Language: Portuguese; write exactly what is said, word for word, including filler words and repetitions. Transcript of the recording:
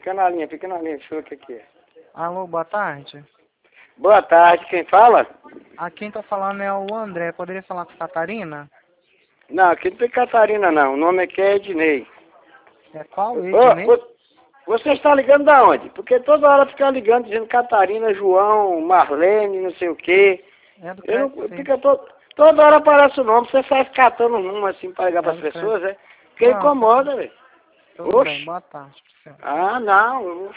Fica na linha, fica na linha, deixa eu ver o que que é. Alô, boa tarde. Boa tarde, quem fala? Aqui quem tá falando é o André. Poderia falar com a Catarina? Não, aqui não tem Catarina não, o nome aqui é Ednei. É qual Ô, Ednei? ô, você está ligando da onde? Porque toda hora fica ligando dizendo Catarina, João, Marlene, não sei o quê. É do Eu não, Crédito Sim. fica to, toda hora aparece o nome, você sai catando um número assim para ligar É para as do pessoas, Crédito. é? Porque Não, incomoda, velho. tudo bem, Oxe. boa tarde. Ah, não,